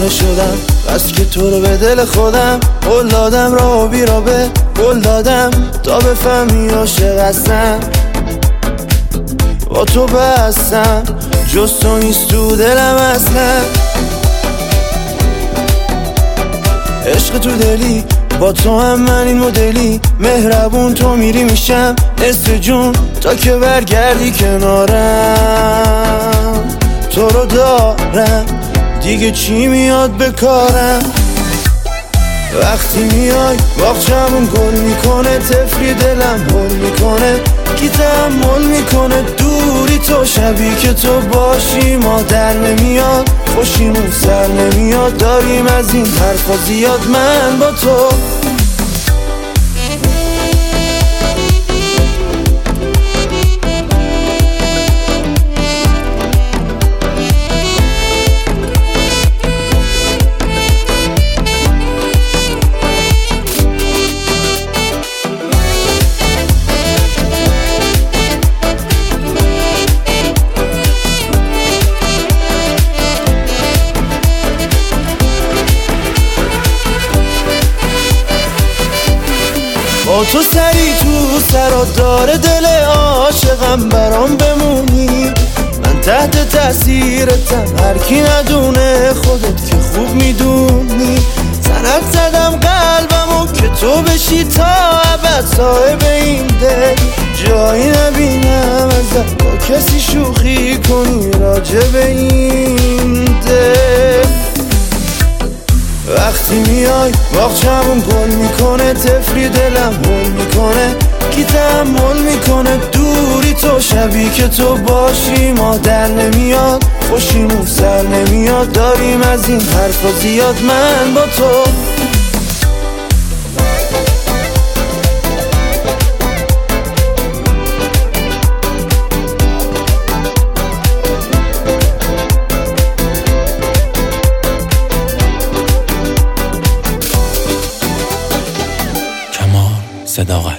شدم، بس که تو رو به دل خودم قول دادم، راه و بیرابه قول دادم تا بفهمی عاشق هستم. با تو بستم جز تو نیست تو دلم اصلا. عشق تو دلی با تو هم من این مدلی، مهربون تو میری میشم نصف جون تا که برگردی کنارم. تو رو دارم دیگه چی میاد به کارم. وقتی میای باغچمون گل میکنه، طفلی دلم هل میکنه، کی تحمل میکنه دوری تو. شبی که تو باشی ما در نمیاد، خوشیمون سر نمیاد، داریم از این حرفا زیاد من با تو. با تو سری تو سرات داره دل عاشقم، برام بمونی من تحت تاثیرتم، هر کی ندونه خودت که خوب میدونی. سند زدم قلبمو که تو بشی تا ابد صاحب این دل، جایی نبینم ازت با کسی شوخی کنی راجع به این دل. وقتی میای باغچمون گل میکنه، طفلی دلم هل میکنه، کی تحمل میکنه دوری تو. شبی که تو باشی ما در نمیاد، خوشیمون سر نمیاد، داریم از این حرفا زیاد من با تو. صداقت